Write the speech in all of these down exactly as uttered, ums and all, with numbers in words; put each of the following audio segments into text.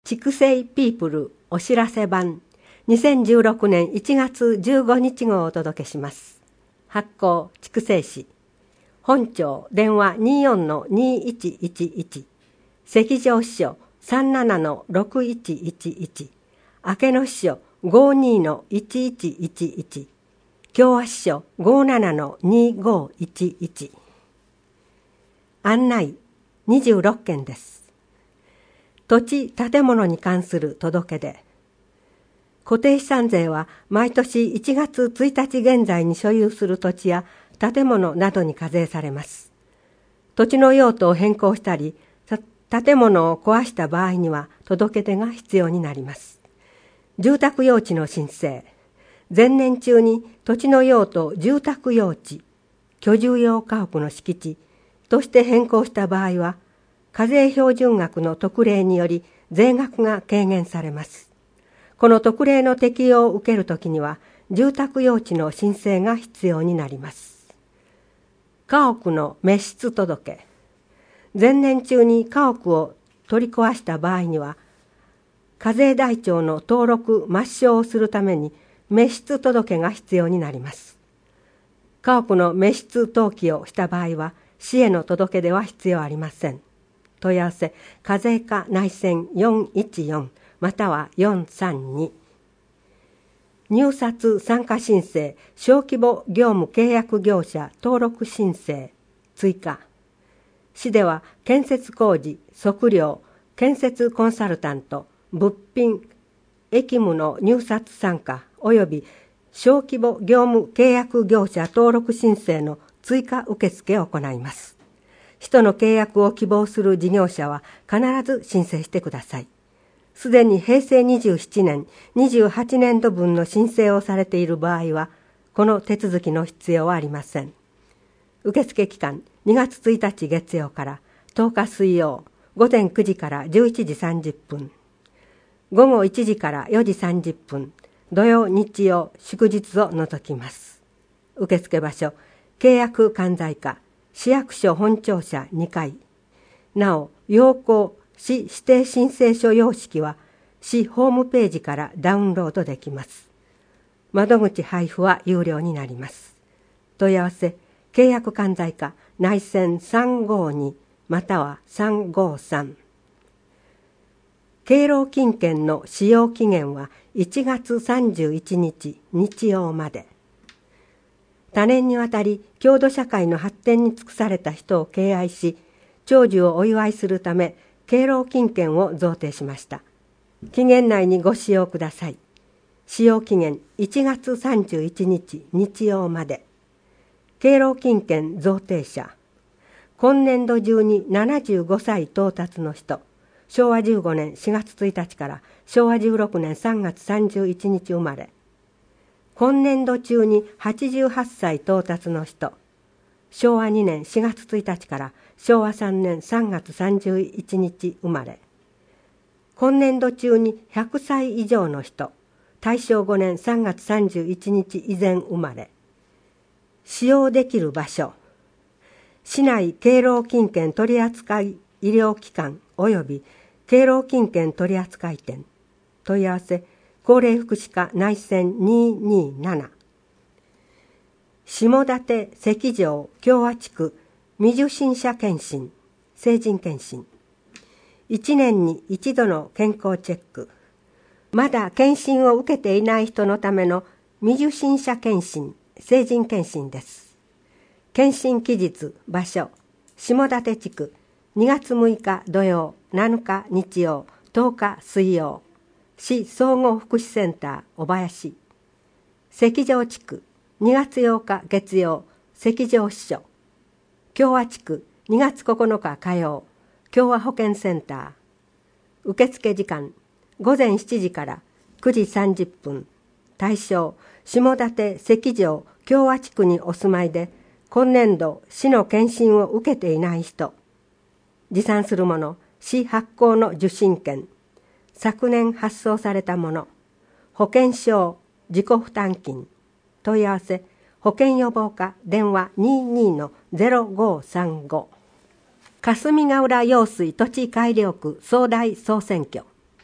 筑西ピープルお知らせ版にせんじゅうろくねんいちがつじゅうごにち号をお届けします。発行筑西市。本庁電話 にじゅうよんのにいちいちいち。関上支所 さんじゅうななのろくいちいちいち。明野支所 ごじゅうにのいちいちいちいち。共和支所 ごじゅうななのにごいちいち。案内にじゅうろっけんです。土地・建物に関する届け出。固定資産税は毎年いちがつついたち現在に所有する土地や建物などに課税されます。土地の用途を変更したり、建物を壊した場合には届け出が必要になります。住宅用地の申請。前年中に土地の用途住宅用地、居住用家屋の敷地として変更した場合は、課税標準額の特例により税額が軽減されます。この特例の適用を受けるときには、住宅用地の申請が必要になります。家屋の滅失届。前年中に家屋を取り壊した場合には、課税台帳の登録抹消をするために滅失届が必要になります。家屋の滅失登記をした場合は、市への届け出は必要ありません。問い合わせ、課税課内線よんいちよんまたはよんさんに。入札参加申請、小規模業務契約業者登録申請、追加。市では建設工事、測量、建設コンサルタント、物品、役務の入札参加及び小規模業務契約業者登録申請の追加受付を行います。市との契約を希望する事業者は必ず申請してください。すでにへいせいにじゅうななねん、にじゅうはちねんどぶんの申請をされている場合は、この手続きの必要はありません。受付期間にがつついたち月曜からとおか水曜、午前くじからじゅういちじさんじゅっぷん、午後いちじからよじさんじゅっぷん、土曜日曜祝日を除きます。受付場所、契約管財課、市役所本庁舎にかい。なお、要項市指定申請書様式は市ホームページからダウンロードできます。窓口配布は有料になります。問い合わせ、契約管財課内線さんごにまたはさんごさん。敬老金券の使用期限はいちがつさんじゅういちにち日曜まで。多年にわたり郷土社会の発展に尽くされた人を敬愛し、長寿をお祝いするため敬老金券を贈呈しました。期限内にご使用ください。使用期限いちがつさんじゅういちにち日曜まで。敬老金券贈呈者。今年度中にななじゅうごさい到達の人。しょうわじゅうごねんしがつついたちからしょうわじゅうろくねんさんがつさんじゅういちにち生まれ。今年度中にはちじゅうはっさい到達の人。しょうわにねんしがつついたちからしょうわさんねんさんがつさんじゅういちにち生まれ。今年度中にひゃくさい以上の人。たいしょうごねんさんがつさんじゅういちにち以前生まれ。使用できる場所。市内敬老金券取扱医療機関及び敬老金券取扱店。問い合わせ、高齢福祉課内線にになな。下館関城共和地区未受診者検診、成人検診。いちねんに一度の健康チェック。まだ検診を受けていない人のための未受診者検診、成人検診です。検診期日、場所、下館地区、にがつむいか土曜、なのか日曜、とおか水曜、市総合福祉センター小林。関城地区、にがつようか月曜、関城支所。共和地区、にがつここのか火曜、共和保健センター。受付時間、ごぜんしちじからくじさんじゅっぷん。対象、下館関城共和地区にお住まいで、今年度市の検診を受けていない人。持参するもの、市発行の受診券。昨年発送されたもの。保険証、自己負担金。問い合わせ、保険予防課電話 にじゅうにのゼロごさんご。霞ヶ浦用水土地改良区総代総選挙。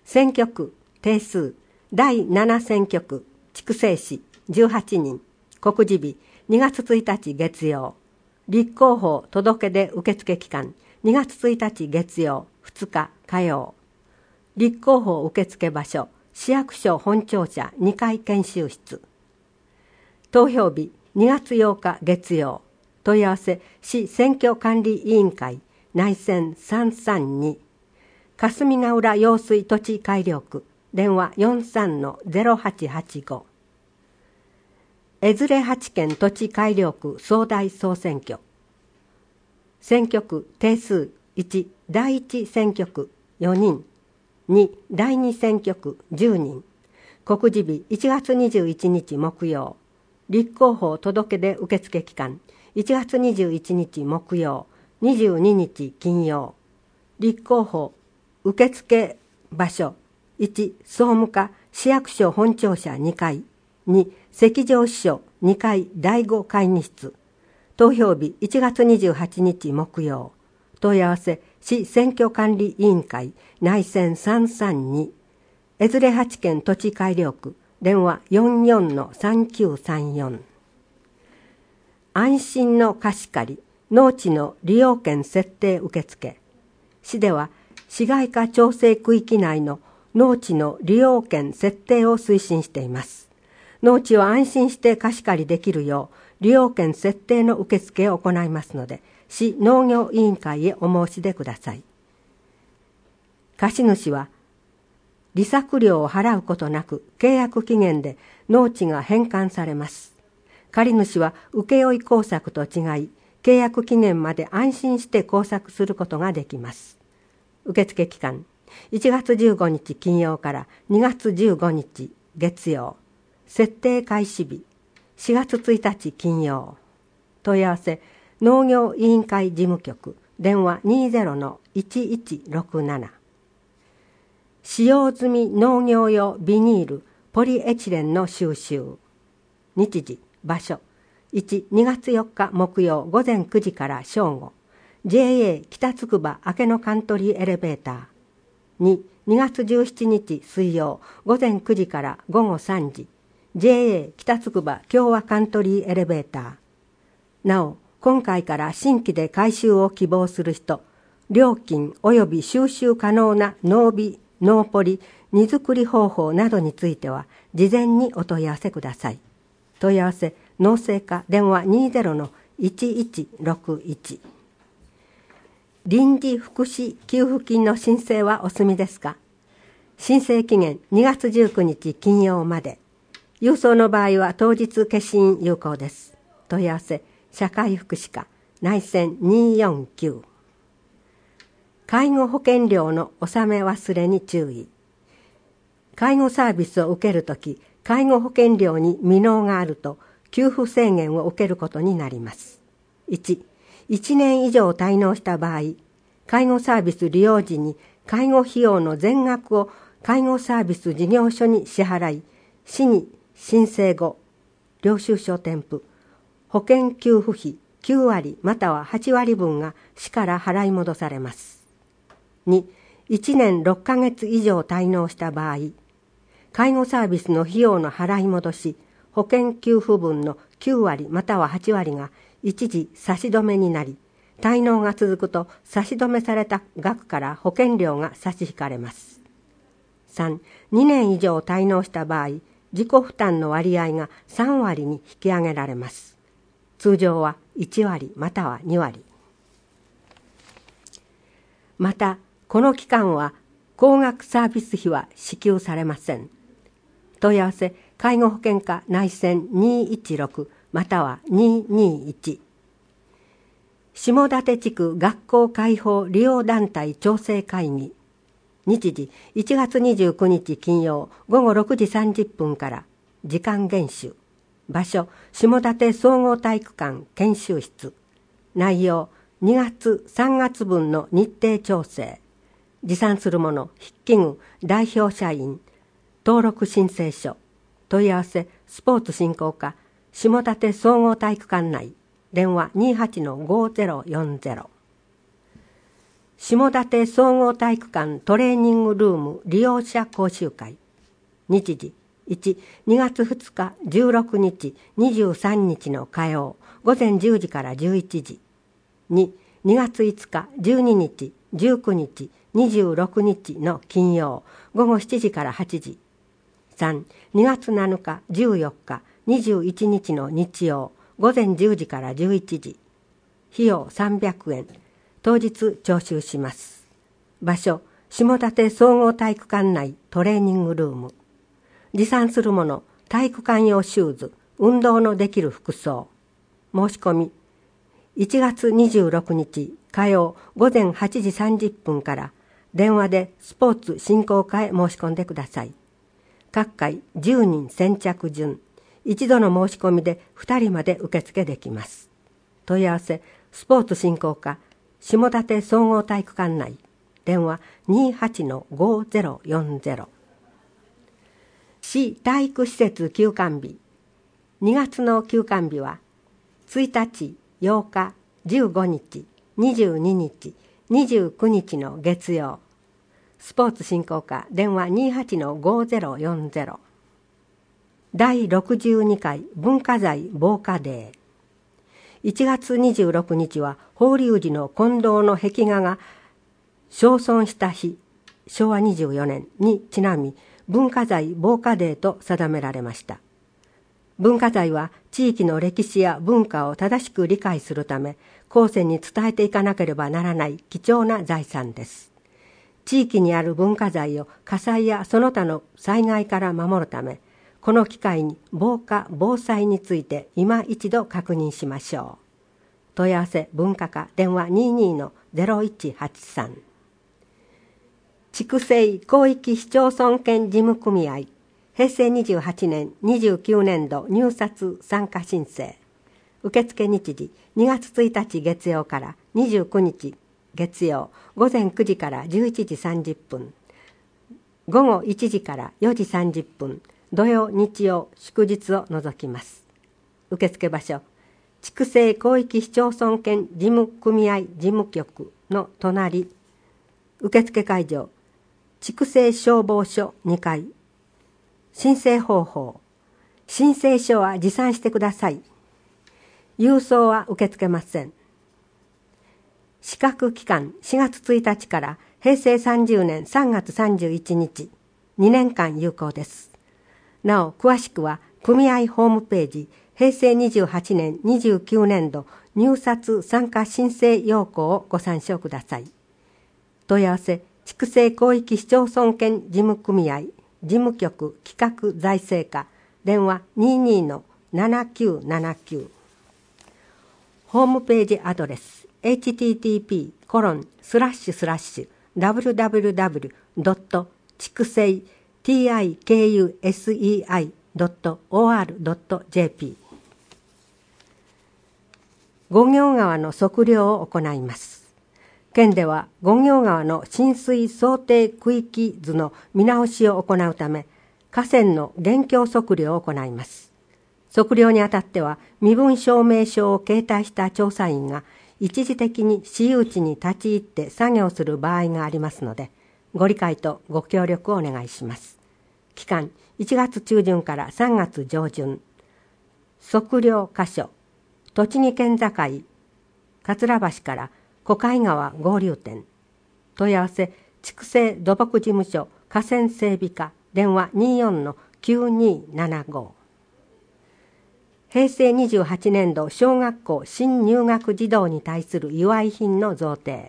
選挙区定数だいなな選挙区筑西市じゅうはちにん。告示日にがつついたち月曜。立候補届け出受付期間にがつついたち月曜ふつか火曜。立候補受付場所市役所本庁舎にかい研修室。投票日にがつようか月曜。問い合わせ市選挙管理委員会内線さんさんに。霞ヶ浦用水土地改良区電話 よんさんのゼロはちはちご。江連八県土地改良区総代総選挙。選挙区定数いちだいいち選挙区よにん。にだいに選挙区じゅうにん。告示日いちがつにじゅういちにち木曜。立候補届け出受付期間いちがつにじゅういちにち木曜にじゅうににち金曜。立候補受付場所いち総務課市役所本庁舎にかい。に赤条支所にかいだいご会議室。投票日いちがつにじゅうはちにち木曜。問い合わせ市選挙管理委員会内線さんさんに。江連八県土地改良区電話 よんよんのさんきゅうさんよん。安心の貸し借り農地の利用権設定受付。市では市街化調整区域内の農地の利用権設定を推進しています。農地を安心して貸し借りできるよう利用権設定の受付を行いますので、市農業委員会へお申し出ください。貸主は利息料を払うことなく契約期限で農地が返還されます。借主は請負工作と違い、契約期限まで安心して工作することができます。受付期間いちがつじゅうごにち金曜からにがつじゅうごにち月曜。設定開始日しがつついたち金曜。問い合わせ農業委員会事務局電話 にじゅうのいちいちろくなな。使用済み農業用ビニールポリエチレンの収集。日時場所いち、にがつよっか木曜午前くじから正午 ジェーエー 北つくば明野カントリーエレベーター。に、にがつじゅうしちにち水曜午前くじからごごさんじ ジェーエー 北つくば共和カントリーエレベーター。なお、今回から新規で改修を希望する人、料金及び収集可能な農備、農ポリ、荷造り方法などについては、事前にお問い合わせください。問い合わせ、農政課電話 にじゅうのいちいちろくいち。臨時福祉給付金の申請はお済みですか？申請期限にがつじゅうくにち金曜まで。郵送の場合は当日消印有効です。問い合わせ、社会福祉課内線によんきゅう。介護保険料の納め忘れに注意。介護サービスを受けるとき、介護保険料に未納があると給付制限を受けることになります。いち、いちねん以上滞納した場合、介護サービス利用時に介護費用の全額を介護サービス事業所に支払い、市に申請後、領収書添付、保険給付費きゅうわりまたははちわりぶんが市から払い戻されます。に、いちねんろっかげつ以上滞納した場合、介護サービスの費用の払い戻し、保険給付分のきゅうわりまたははちわりが一時差し止めになり、滞納が続くと差し止めされた額から保険料が差し引かれます。さん、にねん以上滞納した場合、自己負担の割合がさんわりに引き上げられます。通常はいちわりまたはにわり。また、この期間は高額サービス費は支給されません。問い合わせ、介護保険課内線にいちろくまたはににいち。下館地区学校開放利用団体調整会議。日時いちがつにじゅうくにち金曜ごごろくじさんじゅっぷんから。時間厳守。場所、下館総合体育館研修室。内容、にがつさんがつぶんの日程調整。持参するもの、筆記具、代表社員、登録申請書。問い合わせ、スポーツ振興課、下館総合体育館内。電話 にじゅうはちのごぜろよんぜろ。 下館総合体育館トレーニングルーム利用者講習会。日時いち、にがつふつか、じゅうろくにち、にじゅうさんにちの火曜、午前じゅうじからじゅういちじ。に、にがついつか、じゅうににち、じゅうくにち、にじゅうろくにちの金曜、午後しちじからはちじ。さん、にがつなのか、じゅうよっか、にじゅういちにちの日曜、午前じゅうじからじゅういちじ。費用さんびゃくえん。当日徴収します。場所、下館総合体育館内トレーニングルーム。持参するもの、体育館用シューズ、運動のできる服装。申し込み、いちがつにじゅうろくにち火曜午前はちじさんじゅっぷんから電話でスポーツ振興課へ申し込んでください。各回じゅうにん先着順、一度の申し込みでふたりまで受付できます。問い合わせ、スポーツ振興課、下館総合体育館内、電話 にじゅうはちのごゼロよんゼロ。市体育施設休館日。にがつの休館日はついたち、ようか、じゅうごにち、にじゅうににち、にじゅうくにちの月曜。スポーツ振興課、電話 にじゅうはちのごゼロよんゼロ。だいろくじゅうにかい文化財防火デー。いちがつにじゅうろくにちは法隆寺の金堂の壁画が焼損した日、しょうわにじゅうよねんにちなみ文化財防火デーと定められました。文化財は地域の歴史や文化を正しく理解するため後世に伝えていかなければならない貴重な財産です。地域にある文化財を火災やその他の災害から守るため、この機会に防火・防災について今一度確認しましょう。問い合わせ文化課、電話 にじゅうにのゼロいちはちさん。筑西広域市町村圏事務組合、へいせいにじゅうはちねんにじゅうきゅうねんど入札参加申請。受付日時にがつついたち月曜からにじゅうくにち月曜午前くじからじゅういちじさんじゅっぷん、午後いちじからよじさんじゅっぷん、土曜日曜祝日を除きます。受付場所、筑西広域市町村圏事務組合事務局の隣。受付会場、筑西消防署にかい。申請方法、申請書は持参してください。郵送は受け付けません。資格期間しがつついたちからへいせいさんじゅうねんさんがつさんじゅういちにち、にねんかん有効です。なお詳しくは組合ホームページへいせいにじゅうはちねんにじゅうきゅうねんど入札参加申請要項をご参照ください。問い合わせ、筑西広域市町村圏事務組合事務局企画財政課、電話 にじゅうにのななきゅうななきゅう。ホームページアドレス エイチティーティーピーコロンスラッシュスラッシュダブリュダブリュダブリュドット筑西 ティーアイケーユーエスイーアイドットオーアールドットジェーピー。五行川の測量を行います。県では五行川の浸水想定区域図の見直しを行うため、河川の現況測量を行います。測量にあたっては、身分証明書を携帯した調査員が一時的に私有地に立ち入って作業する場合がありますので、ご理解とご協力をお願いします。期間いちがつちゅうじゅんからさんがつじょうじゅん。測量箇所、栃木県境、桂橋から小海川合流点。問い合わせ、筑西土木事務所河川整備課、電話 にじゅうよんのきゅうにーななご。へいせいにじゅうはちねんど小学校新入学児童に対する祝い品の贈呈。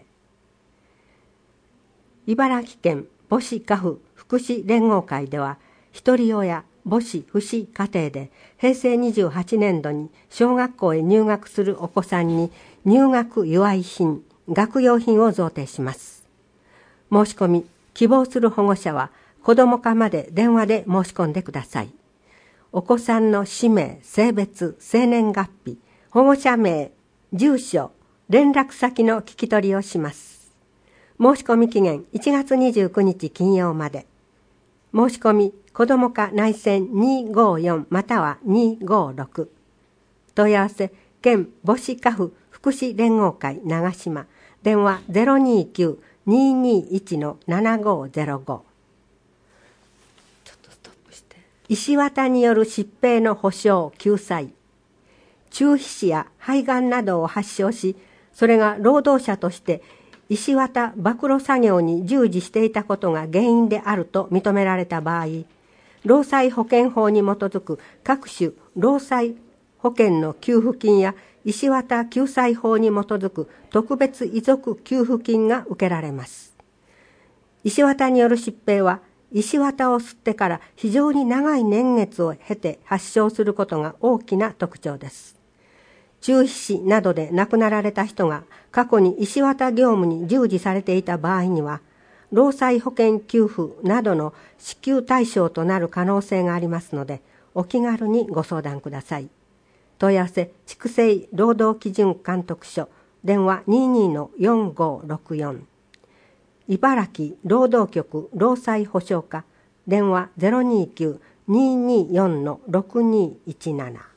茨城県母子家父福祉連合会では、ひとり親母子父子家庭でへいせいにじゅうはちねんどに小学校へ入学するお子さんに入学祝い品、学用品を贈呈します。申し込み、希望する保護者は子ども課まで電話で申し込んでください。お子さんの氏名、性別、生年月日、保護者名、住所、連絡先の聞き取りをします。申し込み期限いちがつにじゅうくにち金曜まで。申し込み、子ども課内線にーごーよんまたはにーごーろく。問い合わせ、県母子家父福祉連合会長島、 電話 ゼロにきゅう にーにーいち のななごーゼロご。ちょっとストップして。石綿による疾病の保障・救済。中皮腫や肺がんなどを発症し、それが労働者として石綿暴露作業に従事していたことが原因であると認められた場合、労災保険法に基づく各種労災保険の給付金や石綿救済法に基づく特別遺族給付金が受けられます。石綿による疾病は、石綿を吸ってから非常に長い年月を経て発症することが大きな特徴です。中皮腫などで亡くなられた人が過去に石綿業務に従事されていた場合には、労災保険給付などの支給対象となる可能性がありますので、お気軽にご相談ください。問い合わせ、畜生労働基準監督署、電話 にーにーのよんごーろくよん。茨城労働局労災保障課、電話 ゼロにきゅう にーにーよんのろくにーいちなな。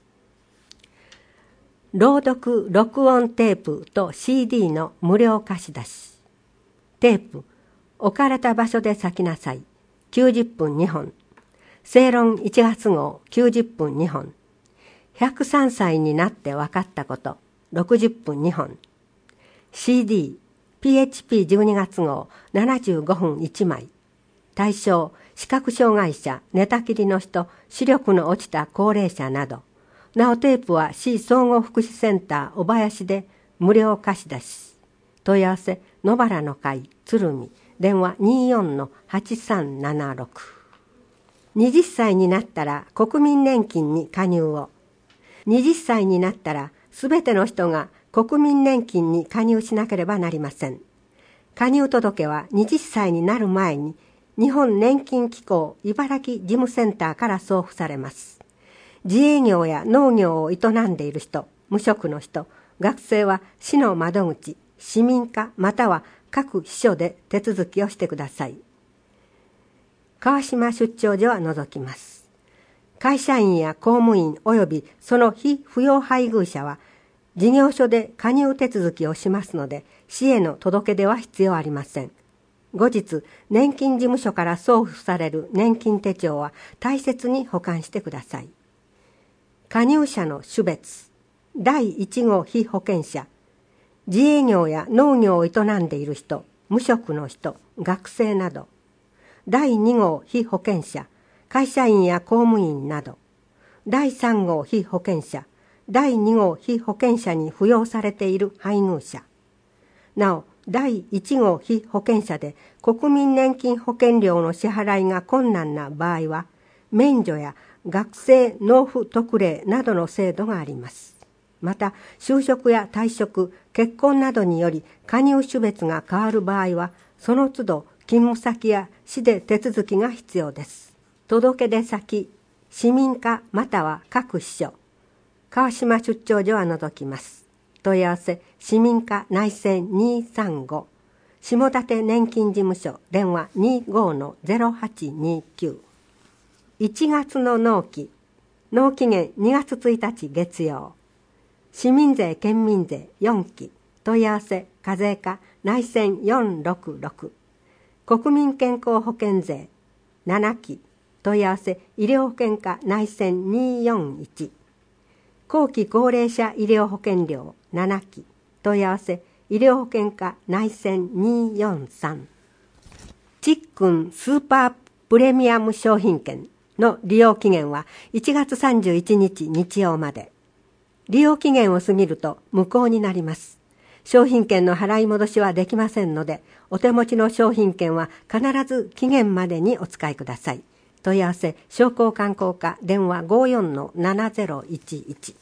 朗読録音テープと シーディー の無料貸し出し。テープ、置かれた場所で咲きなさい。きゅうじゅっぷんにほん。正論いちがつごうきゅうじゅっぷんにほん。ひゃくさんさいになって分かったこと。ろくじゅっぷんにほん。シーディー、ピーエイチピーじゅうにがつごうななじゅうごふんいちまい。対象、視覚障害者、寝たきりの人、視力の落ちた高齢者など。なおテープは市総合福祉センター小林で無料貸し出し。問い合わせ、野原の会鶴見、電話 にーよんのはちさんななろく。はたちになったら国民年金に加入を。はたちになったらすべての人が国民年金に加入しなければなりません。加入届ははたちになる前に日本年金機構茨城事務センターから送付されます。自営業や農業を営んでいる人、無職の人、学生は市の窓口、市民課または各秘書で手続きをしてください。川島出張所は除きます。会社員や公務員及びその非扶養配偶者は事業所で加入手続きをしますので、市への届け出は必要ありません。後日、年金事務所から送付される年金手帳は大切に保管してください。加入者の種別。だいいち号被保険者。自営業や農業を営んでいる人、無職の人、学生など。だいに号被保険者。会社員や公務員など。だいさん号被保険者。だいに号被保険者に扶養されている配偶者。なお、だいいち号被保険者で国民年金保険料の支払いが困難な場合は、免除や学生納付特例などの制度があります。また、就職や退職、結婚などにより加入種別が変わる場合は、その都度勤務先や市で手続きが必要です。届け出先、市民課または各秘書、川島出張所は除きます。問い合わせ、市民課内線にーさんご、下館年金事務所、電話 にーごーのゼロはちにきゅう。いちがつの納期、納期限にがつついたち月曜。市民税県民税よんき、問い合わせ課税課内線よんろくろく。国民健康保険税ななき、問い合わせ医療保険課内線にーよんいち。後期高齢者医療保険料ななき、問い合わせ医療保険課内線にーよんさん。ちっくんスーパープレミアム商品券の利用期限はいちがつさんじゅういちにち日曜まで。利用期限を過ぎると無効になります。商品券の払い戻しはできませんので、お手持ちの商品券は必ず期限までにお使いください。問い合わせ、商工観光課電話 ごーよんのななゼロいちいち。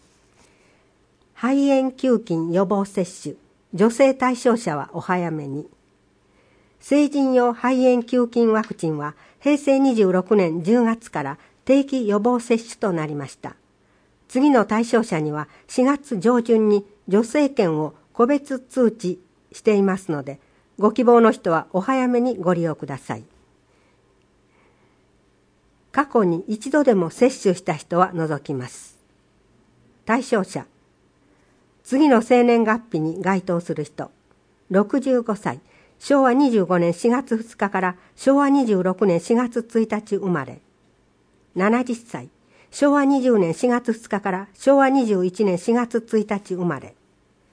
肺炎球菌予防接種、女性対象者はお早めに。成人用肺炎球菌ワクチンはへいせいにじゅうろくねんじゅうがつから定期予防接種となりました。次の対象者にはしがつ上旬に助成券を個別通知していますので、ご希望の人はお早めにご利用ください。過去に一度でも接種した人は除きます。対象者、 次の生年月日に該当する人。ろくじゅうごさい、しょうわにじゅうごねんしがつふつかからしょうわにじゅうろくねんしがつついたち生まれ。ななじゅっさい、しょうわにじゅうねんしがつふつかからしょうわにじゅういちねんしがつついたち生まれ。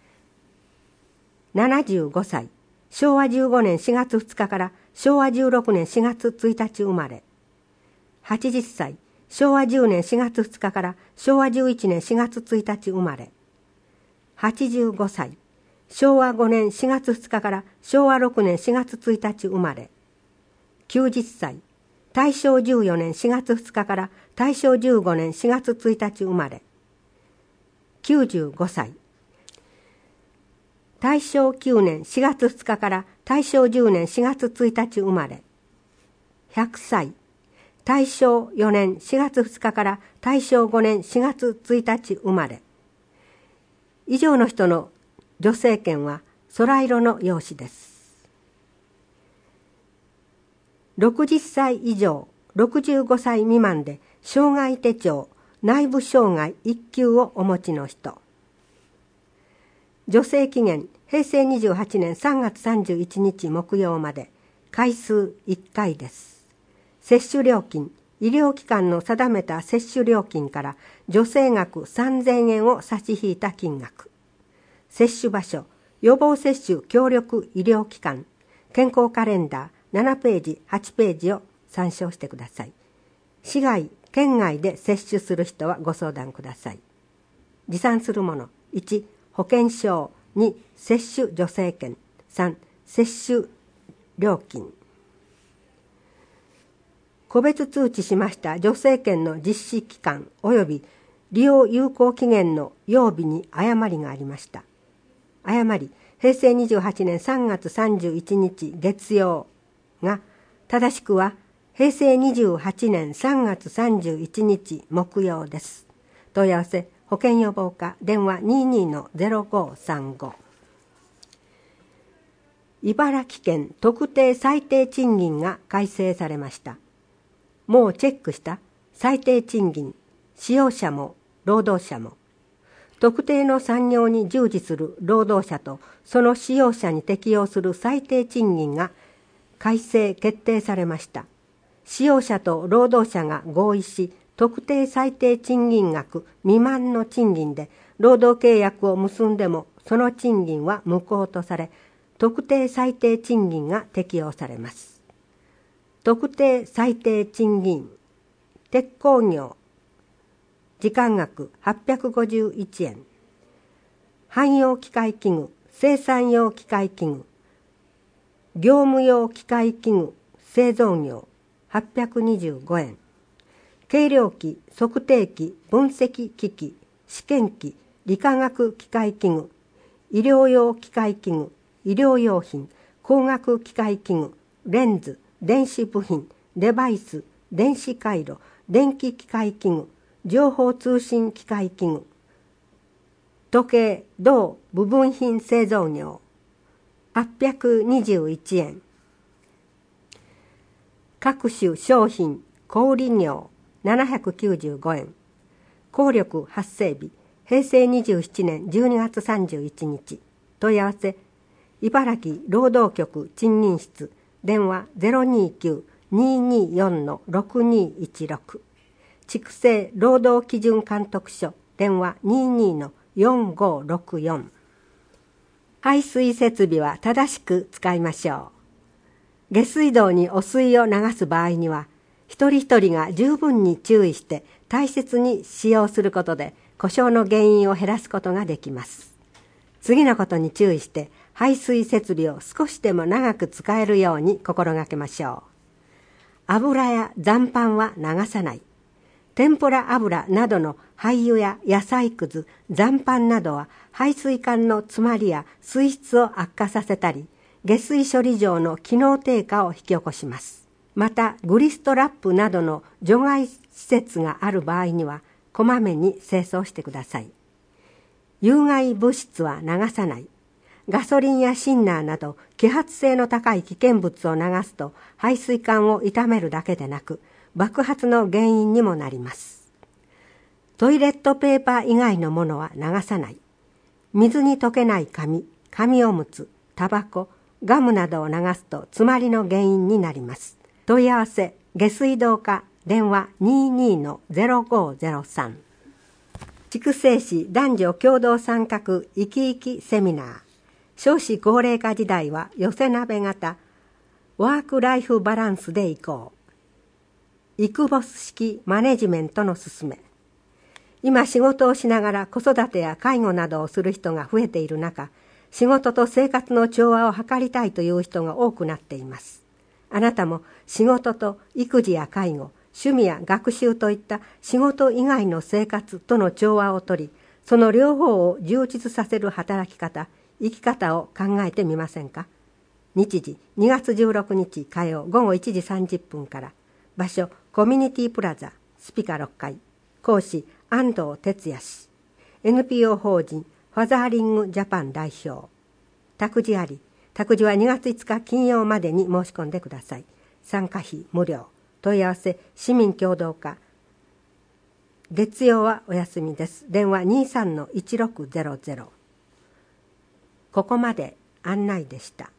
ななじゅうごさい、しょうわじゅうごねんしがつふつかからしょうわじゅうろくねんしがつついたち生まれ。はちじゅっさい、しょうわじゅうねんしがつふつかからしょうわじゅういちねんしがつついたち生まれ。はちじゅうごさい、しょうわごねんしがつふつかからしょうわろくねんしがつついたち生まれ。きゅうじゅっさい、たいしょうじゅうよねんしがつふつかからたいしょうじゅうごねんしがつついたち生まれ。きゅうじゅうごさい、たいしょうきゅうねんしがつふつかからたいしょうじゅうねんしがつついたち生まれ。ひゃくさい、たいしょうよねんしがつふつかからたいしょうごねんしがつついたち生まれ。以上の人の女性権は空色の用紙です。ろくじゅっさい以上、ろくじゅうごさい未満で障害手帳、内部障害いっきゅうをお持ちの人。助成期限、へいせいにじゅうはちねんさんがつさんじゅういちにち木曜まで、回数いっかいです。接種料金、医療機関の定めた接種料金から助成額さんぜんえんを差し引いた金額。接種場所、予防接種協力医療機関、健康カレンダーななページ、はちページを参照してください。市外、県外で接種する人はご相談ください。持参するもの、いち、保険証、に、接種助成券、さん、接種料金。個別通知しました助成券の実施期間及び利用有効期限の曜日に誤りがありました。誤り、へいせいにじゅうはちねんさんがつさんじゅういちにち月曜が、正しくはへいせいにじゅうはちねんさんがつさんじゅういちにち木曜です。問い合わせ、保険予防課、電話 にじゅうにのゼロごさんご。茨城県特定最低賃金が改正されました。もうチェックした最低賃金、使用者も労働者も、特定の産業に従事する労働者とその使用者に適用する最低賃金が改正決定されました。使用者と労働者が合意し、特定最低賃金額未満の賃金で労働契約を結んでもその賃金は無効とされ、特定最低賃金が適用されます。特定最低賃金、鉄鋼業、時間額はっぴゃくごじゅういちえん、汎用機械器具、生産用機械器具、業務用機械器具、製造業はっぴゃくにじゅうごえん、計量機、測定器、分析機器、試験機、理化学機械器具、医療用機械器具、医療用品、工学機械器具、レンズ、電子部品、デバイス、電子回路、電気機械器具、情報通信機械器具、時計、銅、部分品製造業、はっぴゃくにじゅういちえん。各種商品、小売業、ななひゃくきゅうじゅうごえん。効力発生日、へいせいにじゅうななねんじゅうにがつさんじゅういちにち。問い合わせ、茨城労働局賃金室、電話 ゼロにきゅう にーにーよん ろくにーいちろく。畜生労働基準監督署、電話 にーにーのよんごろくよん。排水設備は正しく使いましょう。下水道に汚水を流す場合には、一人一人が十分に注意して大切に使用することで故障の原因を減らすことができます。次のことに注意して排水設備を少しでも長く使えるように心がけましょう。油や残飯は流さない。天ぷら油などの廃油や野菜くず、残飯などは排水管の詰まりや水質を悪化させたり、下水処理場の機能低下を引き起こします。また、グリストラップなどの除外施設がある場合には、こまめに清掃してください。有害物質は流さない。ガソリンやシンナーなど揮発性の高い危険物を流すと排水管を傷めるだけでなく爆発の原因にもなります。トイレットペーパー以外のものは流さない。 水に溶けない紙、紙おむつ、タバコ、ガムなどを流すと詰まりの原因になります。問い合わせ、下水道課、電話 にじゅうに の ゼロごゼロさん。筑西市男女共同参画生き生きセミナー。少子高齢化時代は寄せ鍋型、ワークライフバランスでいこう。イクボス式マネジメントのすすめ。今仕事をしながら子育てや介護などをする人が増えている中、仕事と生活の調和を図りたいという人が多くなっています。あなたも仕事と育児や介護、趣味や学習といった仕事以外の生活との調和をとり、その両方を充実させる働き方、生き方を考えてみませんか。日時にがつじゅうろくにち火曜ごごいちじさんじゅっぷんから。場所コミュニティプラザスピカろっかい。講師安藤哲也氏。エヌピーオー 法人ファザーリングジャパン代表。託児あり。託児はにがついつか金曜までに申し込んでください。参加費無料。問い合わせ市民協同課。月曜はお休みです。電話 にじゅうさんのいちろくゼロゼロ。ここまで案内でした。